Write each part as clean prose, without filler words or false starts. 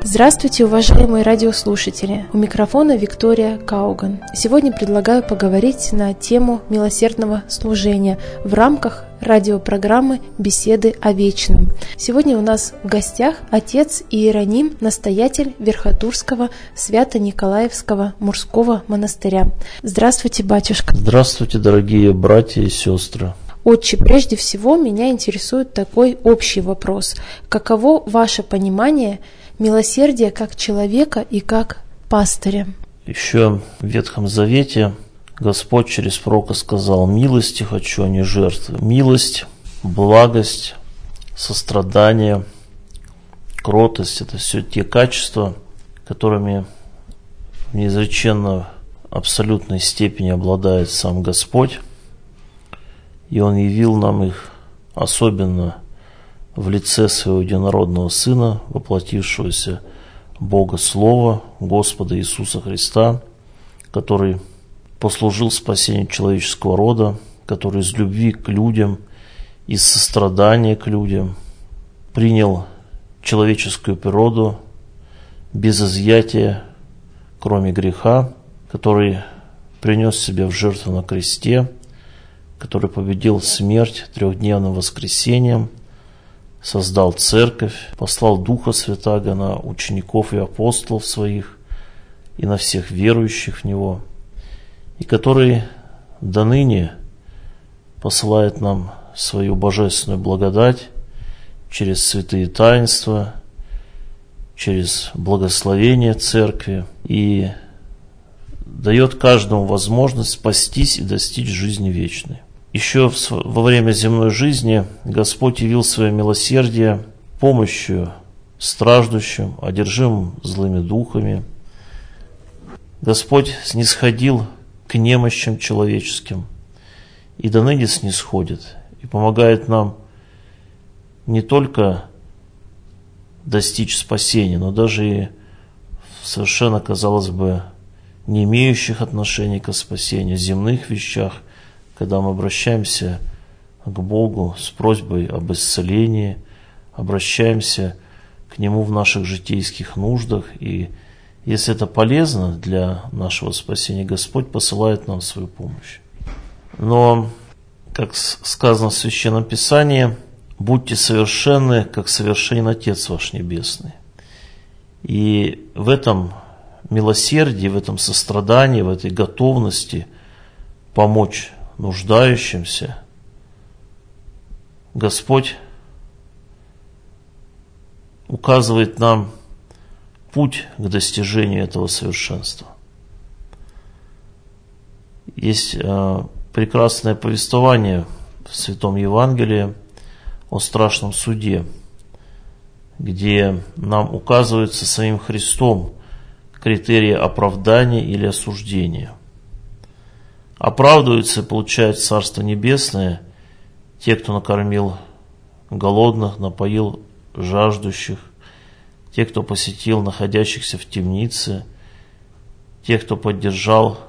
Здравствуйте, уважаемые радиослушатели! У микрофона Виктория Кауган. Сегодня предлагаю поговорить на тему милосердного служения в рамках радиопрограммы «Беседы о вечном». Сегодня у нас в гостях отец Иероним, настоятель Верхотурского Свято-Николаевского мужского монастыря. Здравствуйте, батюшка! Здравствуйте, дорогие братья и сестры! Отче, прежде всего меня интересует такой общий вопрос. Каково ваше понимание милосердия как человека и как пастыря? Еще в Ветхом Завете Господь через пророка сказал: «Милости хочу, а не жертвы». Милость, благость, сострадание, кротость – это все те качества, которыми в неизреченно абсолютной степени обладает сам Господь. И Он явил нам их особенно в лице Своего единородного Сына, воплотившегося Бога Слова, Господа Иисуса Христа, который послужил спасению человеческого рода, который из любви к людям, из сострадания к людям принял человеческую природу без изъятия, кроме греха, который принес себя в жертву на кресте, который победил смерть трехдневным воскресением, создал церковь, послал Духа Святаго на учеников и апостолов своих и на всех верующих в Него, и который до ныне посылает нам свою божественную благодать через святые таинства, через благословение церкви и дает каждому возможность спастись и достичь жизни вечной. Еще во время земной жизни Господь явил свое милосердие помощью страждущим, одержимым злыми духами. Господь снисходил к немощам человеческим и до ныне снисходит и помогает нам не только достичь спасения, но даже и в совершенно, казалось бы, не имеющих отношения к спасению, земных вещах, когда мы обращаемся к Богу с просьбой об исцелении, обращаемся к Нему в наших житейских нуждах, и если это полезно для нашего спасения, Господь посылает нам свою помощь. Но, как сказано в Священном Писании, будьте совершенны, как совершенен Отец ваш Небесный. И в этом милосердии, в этом сострадании, в этой готовности помочь нуждающимся Господь указывает нам путь к достижению этого совершенства. Есть прекрасное повествование в Святом Евангелии о страшном суде, где нам указываются самим Христом критерии оправдания или осуждения. Оправдываются и получают Царство Небесное те, кто накормил голодных, напоил жаждущих, те, кто посетил находящихся в темнице, те, кто поддержал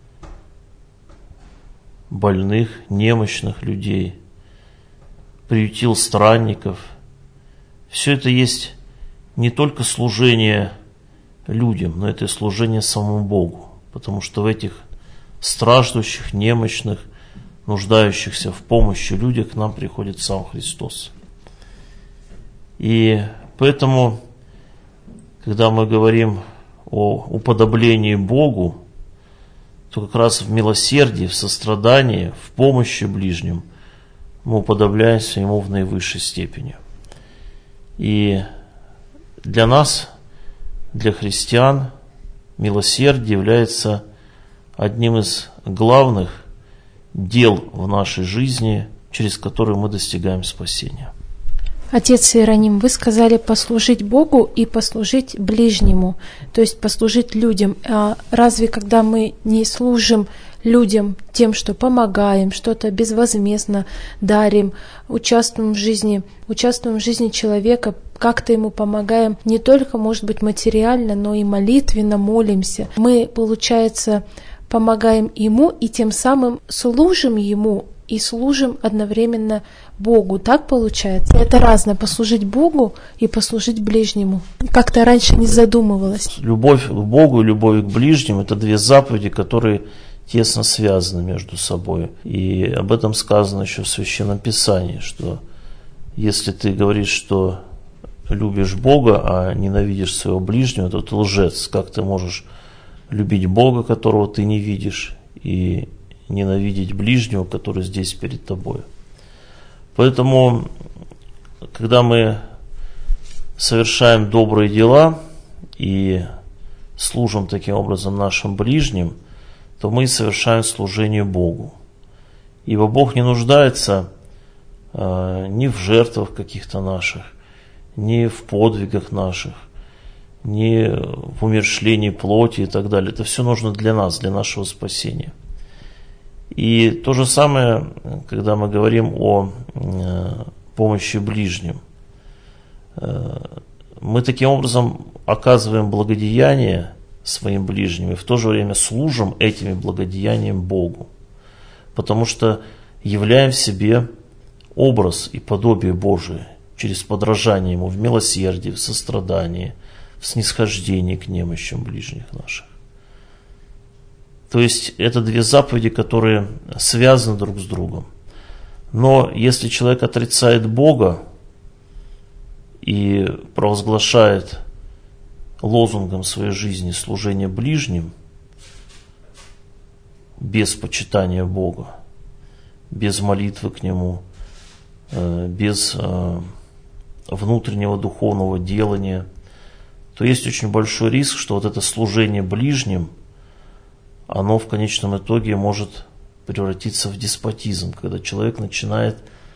больных, немощных людей, приютил странников. Все это есть не только служение людям, но это и служение самому Богу, потому что в этих страждущих, немощных, нуждающихся в помощи людях к нам приходит сам Христос. И поэтому, когда мы говорим о уподоблении Богу, то как раз в милосердии, в сострадании, в помощи ближним мы уподобляемся Ему в наивысшей степени. И для нас, для христиан, милосердие является одним из главных дел в нашей жизни, через которые мы достигаем спасения. Отец Иероним, вы сказали послужить Богу и послужить ближнему, то есть послужить людям. А разве когда мы не служим людям тем, что помогаем, что-то безвозмездно дарим, участвуем в жизни человека, как-то ему помогаем, не только, может быть, материально, но и молитвенно молимся, мы, получается, помогаем ему и тем самым служим ему и служим одновременно Богу. Так получается? Это разное, послужить Богу и послужить ближнему. Как-то раньше не задумывалась. Любовь к Богу и любовь к ближнему – это две заповеди, которые тесно связаны между собой. И об этом сказано еще в Священном Писании, что если ты говоришь, что любишь Бога, а ненавидишь своего ближнего, то ты лжец. Как ты можешь любить Бога, которого ты не видишь, и ненавидеть ближнего, который здесь перед тобой? Поэтому, когда мы совершаем добрые дела и служим таким образом нашим ближним, то мы совершаем служение Богу. Ибо Бог не нуждается ни в жертвах каких-то наших, ни в подвигах наших, ни в умерщвлении плоти и так далее. Это все нужно для нас, для нашего спасения. И то же самое, когда мы говорим о помощи ближним. Мы таким образом оказываем благодеяние своим ближним и в то же время служим этими благодеяниями Богу. Потому что являем в себе образ и подобие Божие через подражание Ему в милосердии, в сострадании, в снисхождении к немощам ближних наших. То есть это две заповеди, которые связаны друг с другом. Но если человек отрицает Бога и провозглашает лозунгом своей жизни служение ближним, без почитания Бога, без молитвы к Нему, без внутреннего духовного делания, то есть очень большой риск, что вот это служение ближним, оно в конечном итоге может превратиться в деспотизм, когда человек начинает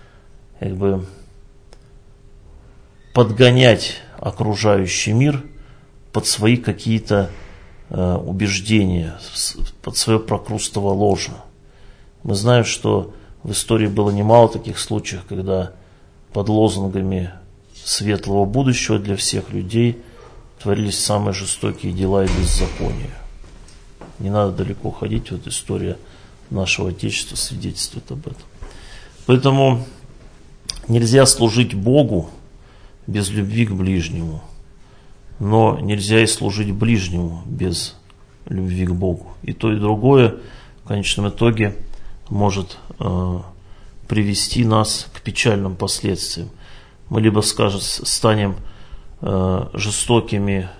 подгонять окружающий мир под свои какие-то убеждения, под свое прокрустово ложе. Мы знаем, что в истории было немало таких случаев, когда под лозунгами светлого будущего для всех людей творились самые жестокие дела и беззакония. Не надо далеко ходить, вот история нашего Отечества свидетельствует об этом. Поэтому нельзя служить Богу без любви к ближнему, но нельзя и служить ближнему без любви к Богу. И то, и другое в конечном итоге может привести нас к печальным последствиям. Мы либо, станем жестокими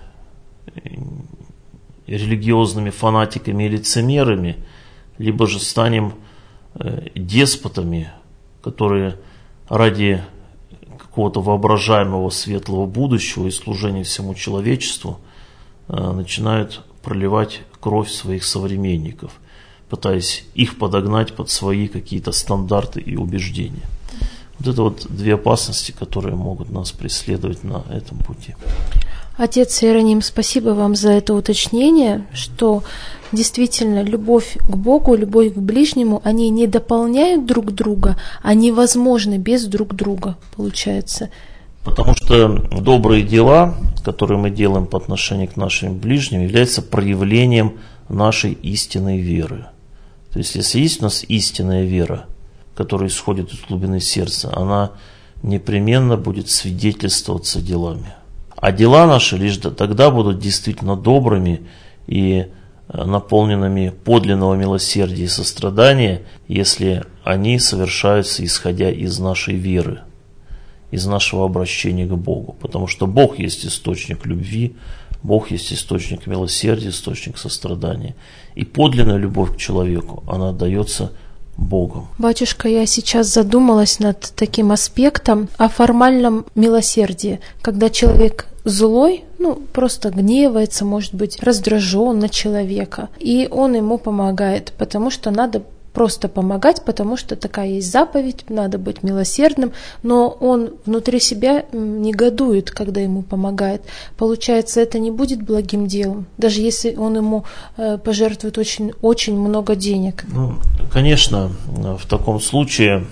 религиозными фанатиками и лицемерами, либо же станем деспотами, которые ради какого-то воображаемого светлого будущего и служения всему человечеству начинают проливать кровь своих современников, пытаясь их подогнать под свои какие-то стандарты и убеждения. Вот это вот две опасности, которые могут нас преследовать на этом пути. Отец Иероним, спасибо вам за это уточнение, что действительно любовь к Богу, любовь к ближнему, они не дополняют друг друга, они возможны без друг друга, получается. Потому что добрые дела, которые мы делаем по отношению к нашим ближним, являются проявлением нашей истинной веры. То есть, если есть у нас истинная вера, которая исходит из глубины сердца, она непременно будет свидетельствоваться делами. А дела наши лишь тогда будут действительно добрыми и наполненными подлинного милосердия и сострадания, если они совершаются исходя из нашей веры, из нашего обращения к Богу. Потому что Бог есть источник любви, Бог есть источник милосердия, источник сострадания. И подлинная любовь к человеку, она дается Богом. Батюшка, я сейчас задумалась над таким аспектом о формальном милосердии, когда человек злой, просто гневается, может быть, раздражен на человека, и он ему помогает, потому что надо просто помогать, потому что такая есть заповедь, надо быть милосердным, но он внутри себя негодует, когда ему помогает. Получается, это не будет благим делом, даже если он ему пожертвует очень, очень много денег. Конечно, в таком случае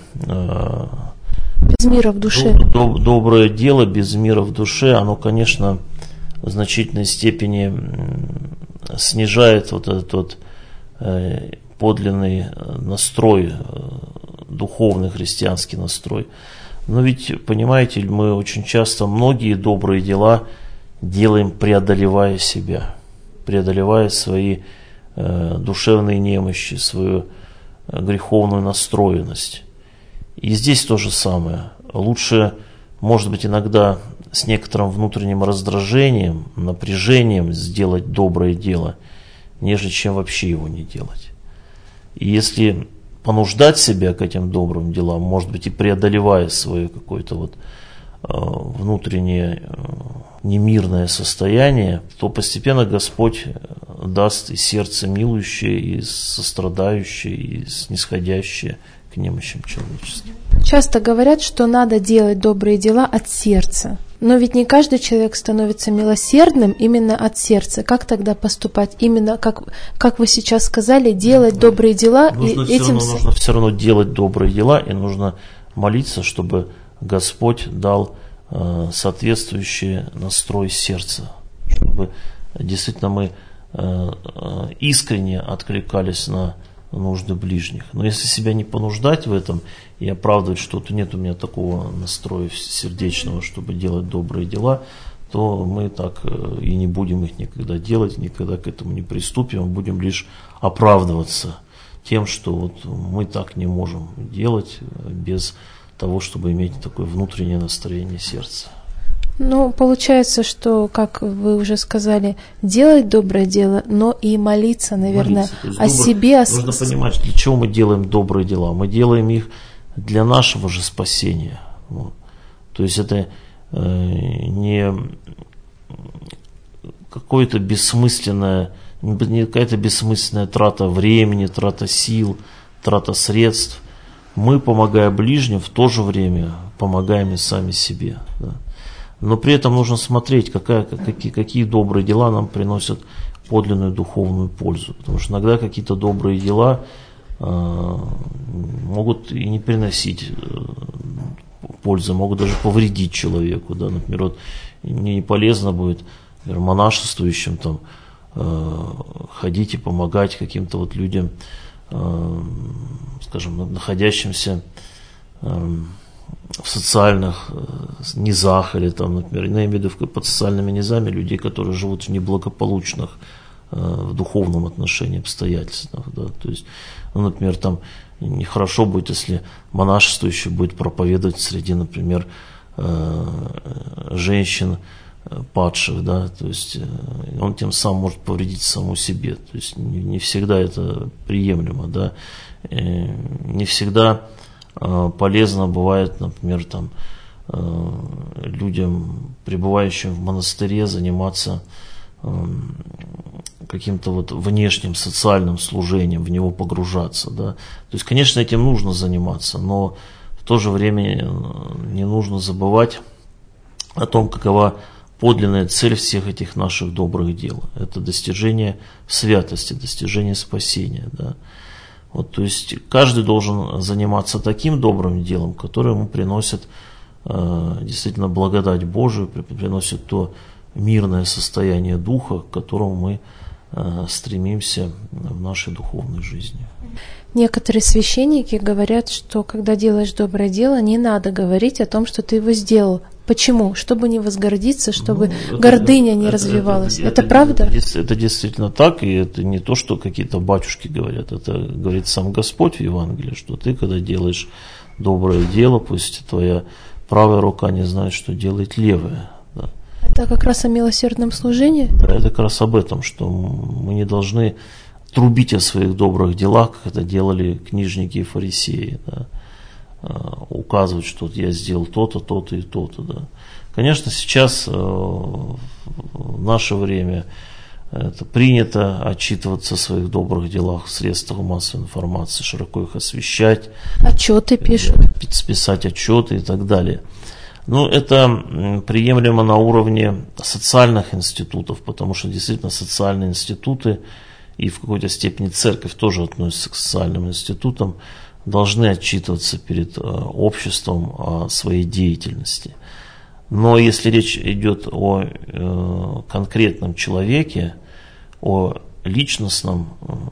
без мира в душе. Доброе дело без мира в душе, оно, конечно, в значительной степени снижает вот этот подлинный настрой духовный христианский настрой. Но ведь, понимаете, мы очень часто многие добрые дела делаем, преодолевая себя, преодолевая свои душевные немощи, свою греховную настроенность. И здесь то же самое. Лучше, может быть, иногда с некоторым внутренним раздражением, напряжением сделать доброе дело, нежели чем вообще его не делать. И если понуждать себя к этим добрым делам, может быть, и преодолевая свое какое-то вот внутреннее немирное состояние, то постепенно Господь даст и сердце милующее, и сострадающее, и снисходящее к немощам человеческим. Часто говорят, что надо делать добрые дела от сердца. Но ведь не каждый человек становится милосердным именно от сердца. Как тогда поступать? Именно, как вы сейчас сказали, делать добрые дела. Нужно все равно делать добрые дела, и нужно молиться, чтобы Господь дал соответствующий настрой сердца, чтобы действительно мы искренне откликались на нужды ближних. Но если себя не понуждать в этом и оправдывать что-то, нет у меня такого настроя сердечного, чтобы делать добрые дела, то мы так и не будем их никогда делать, никогда к этому не приступим, будем лишь оправдываться тем, что вот мы так не можем делать без того, чтобы иметь такое внутреннее настроение сердца. Ну, получается, что, как вы уже сказали, делать доброе дело, но и молиться, наверное, о себе. Нужно понимать, для чего мы делаем добрые дела. Мы делаем их для нашего же спасения. Вот. То есть это не какое-то бессмысленное, не какая-то бессмысленная трата времени, трата сил, трата средств. Мы, помогая ближним, в то же время помогаем и сами себе. Да. Но при этом нужно смотреть, какие добрые дела нам приносят подлинную духовную пользу. Потому что иногда какие-то добрые дела могут и не приносить пользы, могут даже повредить человеку. Да. Например, вот мне не полезно будет, например, монашествующим там, ходить и помогать каким-то вот людям, скажем, находящимся в социальных низах, или там, например, я имею в виду под социальными низами людей, которые живут в неблагополучных в духовном отношении обстоятельствах. Да. То есть, ну, например, там нехорошо будет, если монашествующий будет проповедовать среди, например, женщин падших, да, то есть он тем самым может повредить самому себе. То есть не всегда это приемлемо, да. Не всегда полезно бывает, например, там, людям, пребывающим в монастыре, заниматься каким-то вот внешним социальным служением, в него погружаться. Да. То есть, конечно, этим нужно заниматься, но в то же время не нужно забывать о том, какова подлинная цель всех этих наших добрых дел. Это достижение святости, достижение спасения. Да. Вот, то есть каждый должен заниматься таким добрым делом, которое ему приносит действительно благодать Божию, приносит то мирное состояние духа, к которому мы стремимся в нашей духовной жизни. Некоторые священники говорят, что когда делаешь доброе дело, не надо говорить о том, что ты его сделал. Почему? Чтобы не возгордиться, чтобы гордыня не развивалась. Это правда? Это действительно так, и это не то, что какие-то батюшки говорят. Это говорит сам Господь в Евангелии, что ты, когда делаешь доброе дело, пусть твоя правая рука не знает, что делает левая. Да. Это как раз о милосердном служении? Да, это как раз об этом, что мы не должны трубить о своих добрых делах, как это делали книжники и фарисеи, да. Указывать, что я сделал то-то, то-то и то-то. Да. Конечно, сейчас в наше время это принято отчитываться о своих добрых делах в средствах массовой информации, широко их освещать. Отчеты пишут. Писать отчеты и так далее. Но это приемлемо на уровне социальных институтов, потому что действительно социальные институты и в какой-то степени церковь тоже относится к социальным институтам, должны отчитываться перед обществом о своей деятельности. Но если речь идет о конкретном человеке, о личностном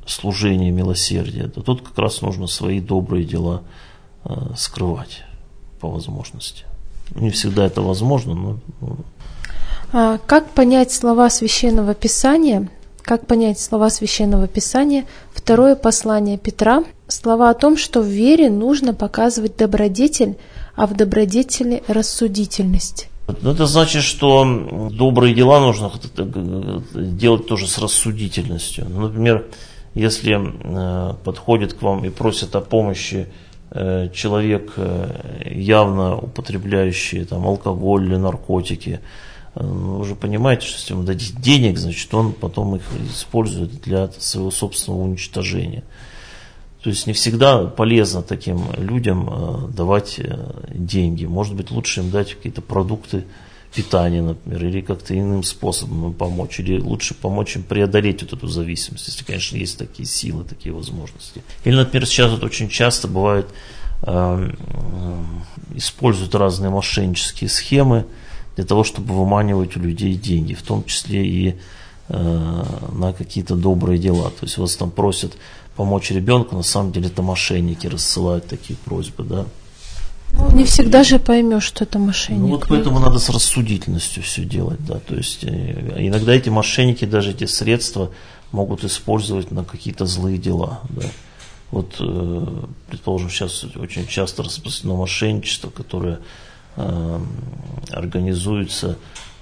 служения, милосердия, то тут как раз нужно свои добрые дела скрывать по возможности. Не всегда это возможно, но... Как понять слова Священного Писания? Как понять слова Священного Писания? Второе послание Петра. Слова о том, что в вере нужно показывать добродетель, а в добродетели рассудительность. Это значит, что добрые дела нужно делать тоже с рассудительностью. Например, если подходит к вам и просит о помощи человек, явно употребляющий там, алкоголь или наркотики, вы же понимаете, что если ему дадите денег, значит он потом их использует для своего собственного уничтожения. То есть не всегда полезно таким людям давать деньги. Может быть, лучше им дать какие-то продукты питания, например, или как-то иным способом им помочь, или лучше помочь им преодолеть вот эту зависимость, если, конечно, есть такие силы, такие возможности. Или, например, сейчас вот очень часто бывает, используют разные мошеннические схемы для того, чтобы выманивать у людей деньги, в том числе и на какие-то добрые дела. То есть вас там просят помочь ребенку, на самом деле это мошенники рассылают такие просьбы, да. Не всегда же поймешь, что это мошенник. Ну вот поэтому надо с рассудительностью все делать, да. То есть иногда эти мошенники даже эти средства могут использовать на какие-то злые дела, да. Вот, предположим, сейчас очень часто распространено мошенничество, которое организуется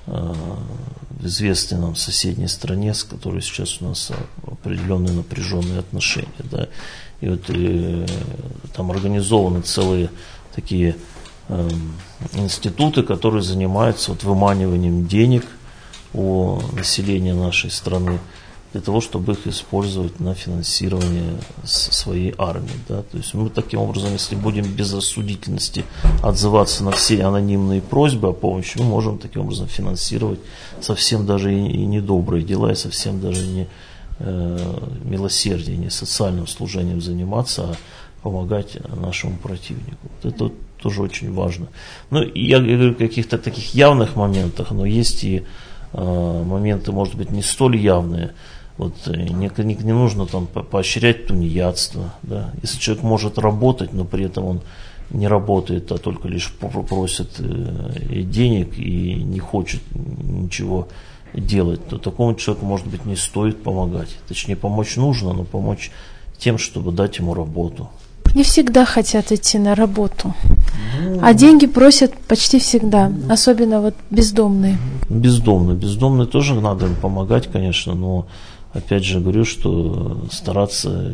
в известной нам соседней стране, с которой сейчас у нас определенные напряженные отношения. Да. И вот там организованы целые такие институты, которые занимаются вот выманиванием денег у населения нашей страны для того, чтобы их использовать на финансирование своей армии. Да. То есть мы таким образом, если будем без рассудительности отзываться на все анонимные просьбы о помощи, мы можем таким образом финансировать совсем даже и недобрые дела, и совсем даже не милосердием, не социальным служением заниматься, а помогать нашему противнику. Вот это тоже очень важно. Ну, я говорю о каких-то таких явных моментах, но есть и моменты, может быть, не столь явные. Вот, не нужно там поощрять тунеядство. Да. Если человек может работать, но при этом он не работает, а только лишь просит денег и не хочет ничего делать, то такому человеку, может быть, не стоит помогать. Точнее, помочь нужно, но помочь тем, чтобы дать ему работу. Не всегда хотят идти на работу, а деньги просят почти всегда, особенно вот бездомные. Бездомные тоже надо им помогать, конечно, но опять же говорю, что стараться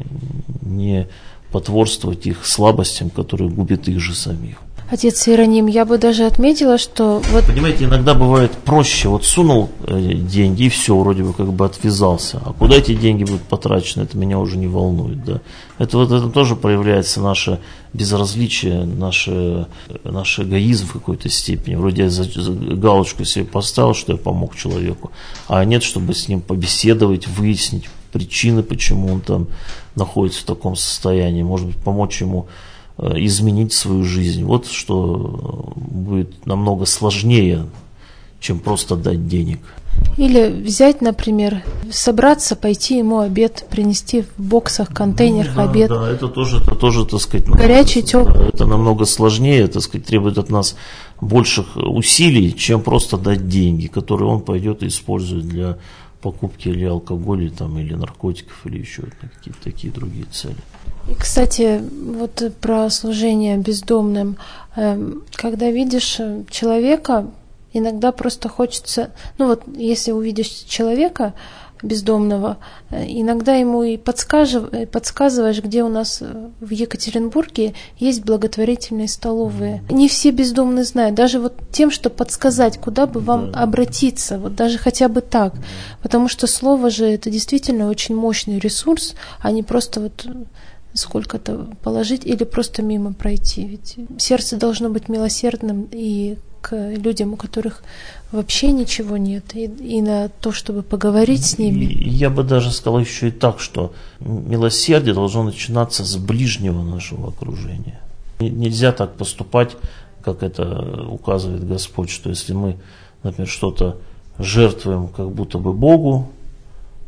не потворствовать их слабостям, которые губят их же самих. Отец Иероним, я бы даже отметила, что... Вот... Понимаете, иногда бывает проще, вот сунул деньги и все, вроде бы как бы отвязался. А куда эти деньги будут потрачены, это меня уже не волнует. Да? Это тоже проявляется наше безразличие, наш эгоизм в какой-то степени. Вроде я галочку себе поставил, что я помог человеку, а нет, чтобы с ним побеседовать, выяснить причины, почему он там находится в таком состоянии. Может быть, помочь ему изменить свою жизнь. Вот что будет намного сложнее, чем просто дать денег. Или взять, например, собраться, пойти ему обед, принести в боксах, контейнерах обед. Да, это тоже, так сказать, горячий, теплый. Это намного сложнее, так сказать, требует от нас больших усилий, чем просто дать деньги, которые он пойдет и использует для покупки или алкоголя, там, или наркотиков, или еще какие-то такие другие цели. И, кстати, вот про служение бездомным. Когда видишь человека, иногда просто хочется, ну вот если увидишь человека бездомного, иногда ему и подсказываешь, где у нас в Екатеринбурге есть благотворительные столовые. Не все бездомные знают, даже вот тем, что подсказать, куда бы вам обратиться, вот даже хотя бы так, потому что слово же это действительно очень мощный ресурс, а не просто вот сколько-то положить или просто мимо пройти. Ведь сердце должно быть милосердным и к людям, у которых вообще ничего нет, и на то, чтобы поговорить с ними. Я бы даже сказал еще и так, что милосердие должно начинаться с ближнего нашего окружения. Нельзя так поступать, как это указывает Господь, что если мы, например, что-то жертвуем как будто бы Богу,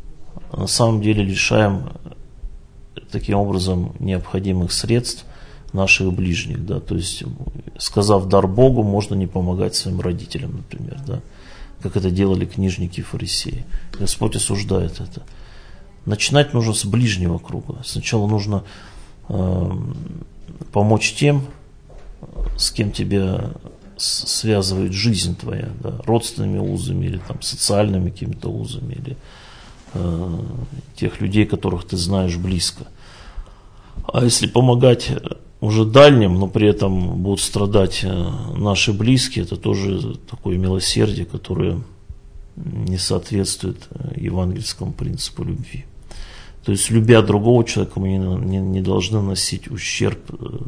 на самом деле лишаем таким образом необходимых средств наших ближних, да, то есть, сказав дар Богу, можно не помогать своим родителям, например, да, как это делали книжники и фарисеи. Господь осуждает это. Начинать нужно с ближнего круга. Сначала нужно помочь тем, с кем тебя связывает жизнь твоя, да, родственными узами или там, социальными какими-то узами, или тех людей, которых ты знаешь близко. А если помогать уже дальним, но при этом будут страдать наши близкие, это тоже такое милосердие, которое не соответствует евангельскому принципу любви. То есть, любя другого человека, мы не должны наносить ущерб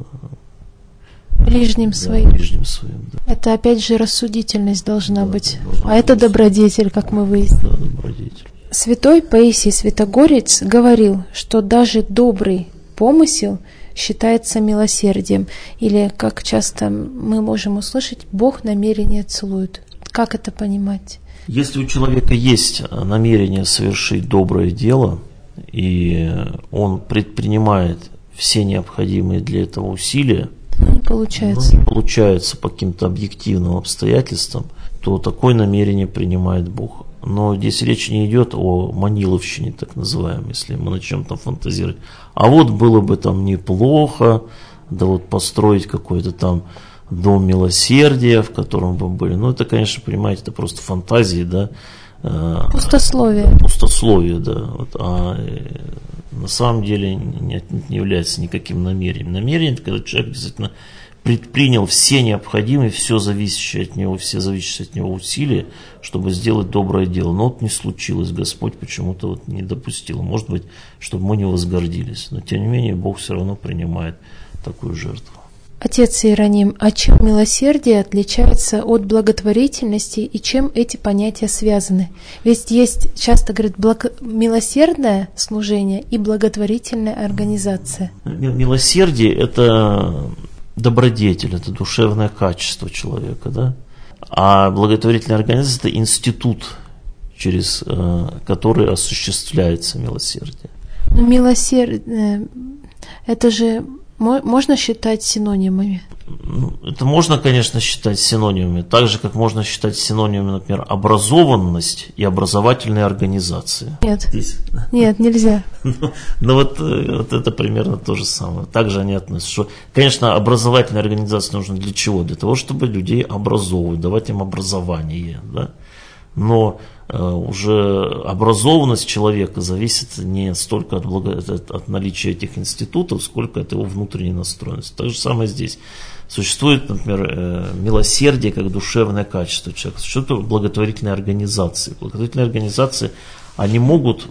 ближним своим. Ближним своим, да. Это опять же рассудительность должна быть. Должна это добродетель, как мы выяснили. Да, добродетель. Святой Паисий Святогорец говорил, что даже добрый помысел считается милосердием. Или, как часто мы можем услышать, Бог намерение целует. Как это понимать? Если у человека есть намерение совершить доброе дело, и он предпринимает все необходимые для этого усилия, не получается. Не получается по каким-то объективным обстоятельствам, то такое намерение принимает Бог. Но здесь речь не идет о маниловщине, так называемой, если мы начнем там фантазировать. А вот было бы там неплохо, да вот построить какой-то там дом милосердия, в котором бы были. Ну, это, конечно, понимаете, это просто фантазии, да. Пустословие. Пустословие, да. Вот, на самом деле не является никаким намерением. Намерение – это когда человек действительно предпринял все необходимые, все зависящие от него усилия, чтобы сделать доброе дело. Но вот не случилось, Господь почему-то вот не допустил. Может быть, чтобы мы не возгордились. Но тем не менее, Бог все равно принимает такую жертву. Отец Иероним, а чем милосердие отличается от благотворительности и чем эти понятия связаны? Ведь есть, часто говорят, милосердное служение и благотворительная организация. Милосердие – это добродетель, это душевное качество человека, да? А благотворительная организация – это институт, через который осуществляется милосердие. Но милосердие – это же… Можно считать синонимами? Это можно, конечно, считать синонимами, так же, как можно считать синонимами, например, образованность и образовательные организации. Нет, нет, нельзя. Ну вот это примерно то же самое. Также они относятся, что, конечно, образовательные организации нужны для чего? Для того, чтобы людей образовывать, давать им образование, да? Но уже образованность человека зависит не столько от наличия этих институтов, сколько от его внутренней настроенности. Так же самое здесь. Существует, например, милосердие как душевное качество человека. Существуют благотворительные организации. Благотворительные организации, они могут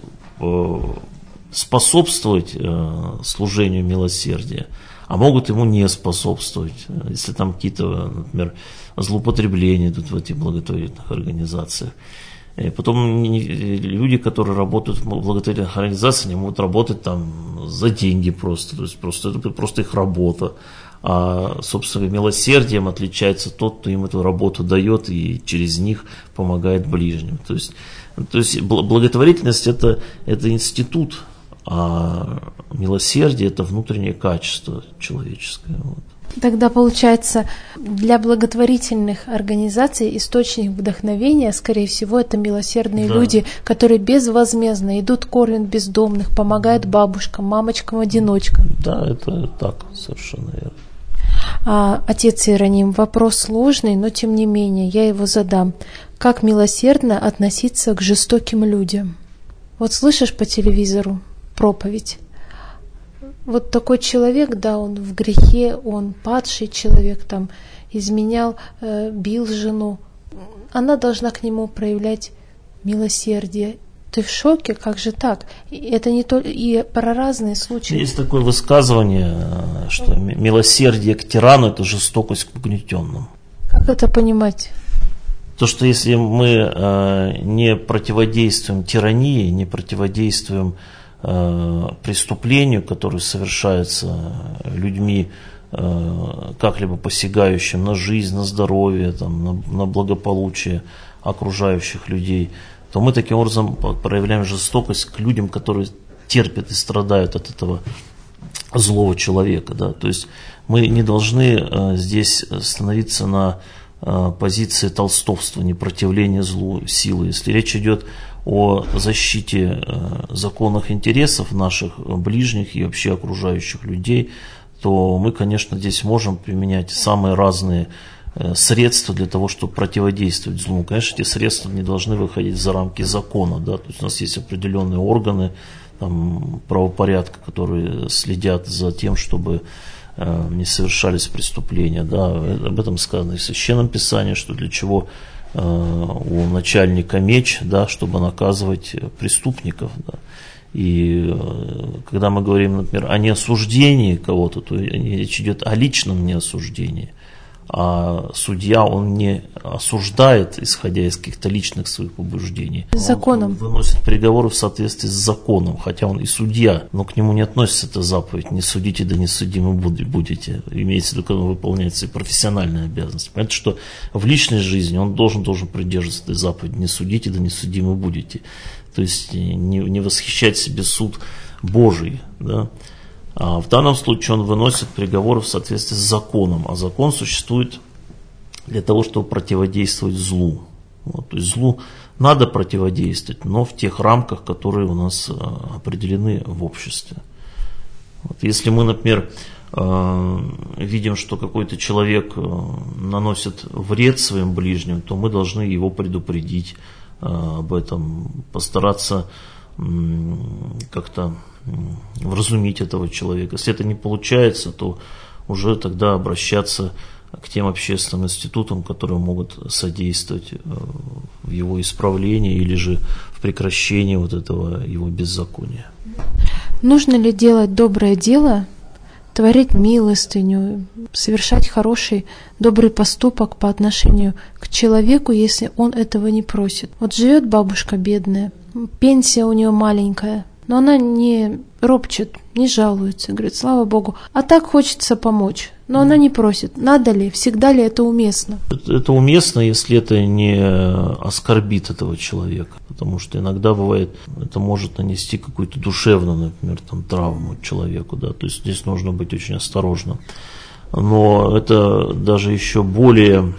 способствовать служению милосердия, а могут ему не способствовать, если там какие-то, например, злоупотребления идут в этих благотворительных организациях. И потом люди, которые работают в благотворительных организациях, они могут работать там за деньги просто, то есть это просто их работа. А, собственно, милосердием отличается тот, кто им эту работу дает и через них помогает ближним. То есть благотворительность это институт, а милосердие это внутреннее качество человеческое. Вот. Тогда получается, для благотворительных организаций источник вдохновения, скорее всего, это милосердные люди, которые безвозмездно идут, кормят бездомных, помогают бабушкам, мамочкам-одиночкам. Да, это так, совершенно верно. Отец Иероним, вопрос сложный, но тем не менее, я его задам. Как милосердно относиться к жестоким людям? Вот слышишь по телевизору проповедь? Вот такой человек, да, он в грехе, он падший человек, там, изменял, бил жену. Она должна к нему проявлять милосердие. Ты в шоке? Как же так? Это не только и про разные случаи. Есть такое высказывание, что милосердие к тирану – это жестокость к угнетенным. Как это понимать? То, что если мы не противодействуем тирании, не противодействуем преступлению, которое совершается людьми, как-либо посягающим на жизнь, на здоровье, там, на благополучие окружающих людей, то мы таким образом проявляем жестокость к людям, которые терпят и страдают от этого злого человека. Да? То есть мы не должны здесь становиться на позиции толстовства, непротивления злу силы. Если речь идет о защите законных интересов наших ближних и вообще окружающих людей, то мы, конечно, здесь можем применять самые разные средства для того, чтобы противодействовать злу. Конечно, эти средства не должны выходить за рамки закона. Да? То есть у нас есть определенные органы там, правопорядка, которые следят за тем, чтобы не совершались преступления. Да? Об этом сказано и в Священном Писании, что для чего у начальника меч, да, чтобы наказывать преступников. Да? И когда мы говорим, например, о неосуждении кого-то, то речь идет о личном неосуждении. А судья, он не осуждает, исходя из каких-то личных своих побуждений. Законом. Он выносит приговоры в соответствии с законом, хотя он и судья, но к нему не относится эта заповедь. Не судите, да не судимы будете. Имеется в виду, когда он выполняет свои профессиональные обязанности. Понятно, что в личной жизни он должен придерживаться этой заповеди. Не судите, да не судимы будете. То есть не восхищать себе суд Божий, да. А в данном случае он выносит приговоры в соответствии с законом, а закон существует для того, чтобы противодействовать злу. Вот, то есть злу надо противодействовать, но в тех рамках, которые у нас определены в обществе. Вот, если мы, например, видим, что какой-то человек наносит вред своим ближним, то мы должны его предупредить об этом, постараться как-то вразумить этого человека. Если это не получается, то уже тогда обращаться к тем общественным институтам, которые могут содействовать в его исправлении или же в прекращении вот этого его беззакония. Нужно ли делать доброе дело, творить милостыню, совершать хороший, добрый поступок по отношению к человеку, если он этого не просит? Вот живет бабушка бедная, пенсия у нее маленькая, но она не ропчет, не жалуется, говорит, слава Богу. А так хочется помочь, но она не просит. Надо ли, всегда ли это уместно? Это уместно, если это не оскорбит этого человека, потому что иногда бывает, это может нанести какую-то душевную, например, там, травму человеку, да, то есть здесь нужно быть очень осторожным. Но это даже еще более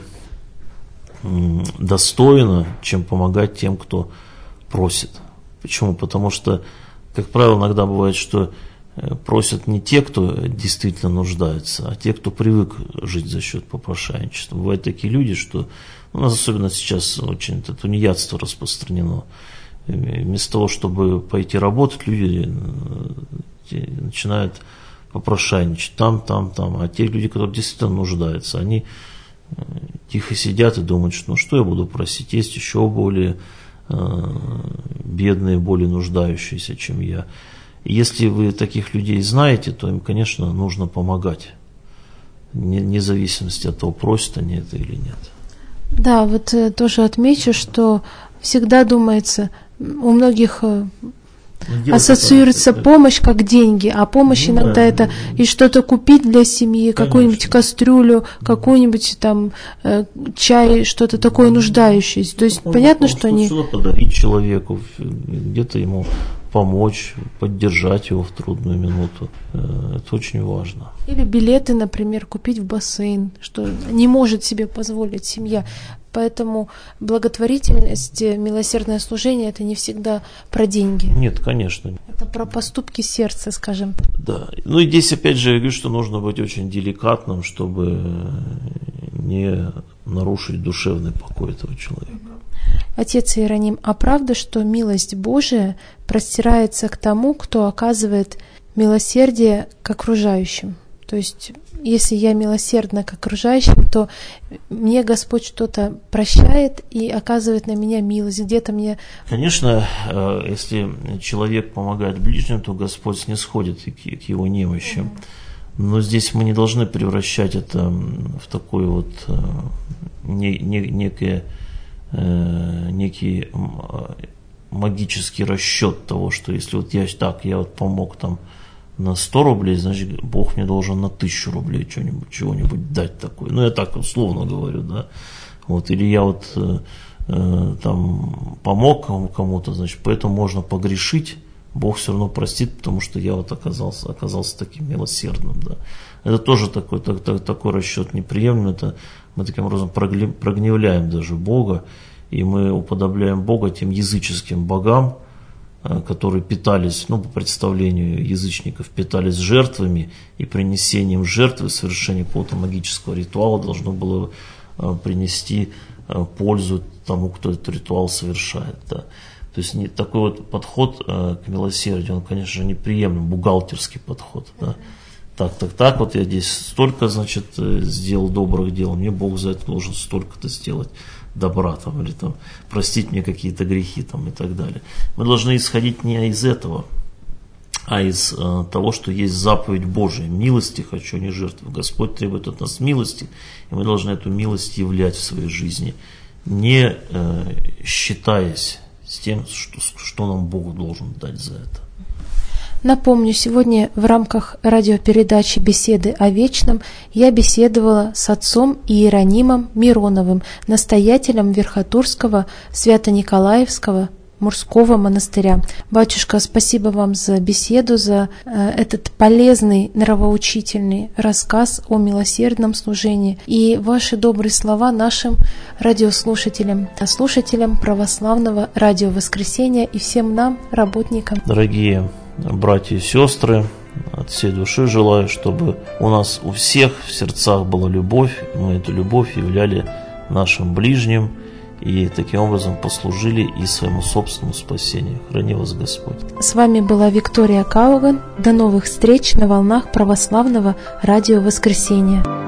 достойно, чем помогать тем, кто просит. Почему? Потому что, как правило, иногда бывает, что просят не те, кто действительно нуждается, а те, кто привык жить за счет попрошайничества. Бывают такие люди, что у нас особенно сейчас очень это тунеядство распространено. Вместо того, чтобы пойти работать, люди начинают попрошайничать там. А те люди, которые действительно нуждаются, они тихо сидят и думают, что ну что я буду просить, есть еще более бедные, более нуждающиеся, чем я. И если вы таких людей знаете, то им, конечно, нужно помогать, вне зависимости от того, просят они это или нет. Да, вот тоже отмечу, что всегда думается, у многих ассоциируется помощь как деньги, а помощь иногда это и что-то купить для семьи, какую-нибудь кастрюлю, какую-нибудь там чай, что-то такое нуждающееся. То есть понятно, что они... Что-то подарить человеку, где-то ему помочь, поддержать его в трудную минуту. Это очень важно. Или билеты, например, купить в бассейн, что не может себе позволить семья. Поэтому благотворительность, милосердное служение – это не всегда про деньги. Нет, конечно. Это про поступки сердца, скажем. Да. Ну и здесь, опять же, я говорю, что нужно быть очень деликатным, чтобы не нарушить душевный покой этого человека. Отец Иероним, а правда, что милость Божия простирается к тому, кто оказывает милосердие к окружающим? То есть, если я милосердна к окружающим, то мне Господь что-то прощает и оказывает на меня милость, где-то мне... Конечно, если человек помогает ближним, то Господь снисходит к его немощам. Но здесь мы не должны превращать это в такой вот некий магический расчет того, что если вот я помог там на 100 рублей, значит, Бог мне должен на 1000 рублей чего-нибудь дать такое. Ну, я так условно говорю, да. Вот, или я вот там помог кому-то, значит, поэтому можно погрешить, Бог все равно простит, потому что я вот оказался таким милосердным. Да. Это тоже такой расчет неприемлемый, это мы таким образом прогневляем даже Бога, и мы уподобляем Бога тем языческим богам, которые питались, по представлению язычников, питались жертвами, и принесением жертвы, совершение какого-то магического ритуала должно было принести пользу тому, кто этот ритуал совершает. Да. То есть такой вот подход к милосердию, он, конечно же, неприемлем, бухгалтерский подход. Да. Так, вот я здесь столько, значит, сделал добрых дел, мне Бог за это должен столько-то сделать добра, там, или там, простить мне какие-то грехи там, и так далее. Мы должны исходить не из этого, а из того, что есть заповедь Божия. Милости хочу, не жертвы. Господь требует от нас милости, и мы должны эту милость являть в своей жизни, не считаясь с тем, что нам Бог должен дать за это. Напомню, сегодня в рамках радиопередачи «Беседы о вечном» я беседовала с отцом Иеронимом Мироновым, настоятелем Верхотурского Свято-Николаевского Мурского монастыря. Батюшка, спасибо вам за беседу, за этот полезный, нравоучительный рассказ о милосердном служении и ваши добрые слова нашим радиослушателям, слушателям православного радио «Воскресенье» и всем нам, работникам. Дорогие братья и сестры, от всей души желаю, чтобы у нас у всех в сердцах была любовь, и мы эту любовь являли нашим ближним, и таким образом послужили и своему собственному спасению. Храни вас Господь. С вами была Виктория Кауган. До новых встреч на волнах православного радио «Воскресенье».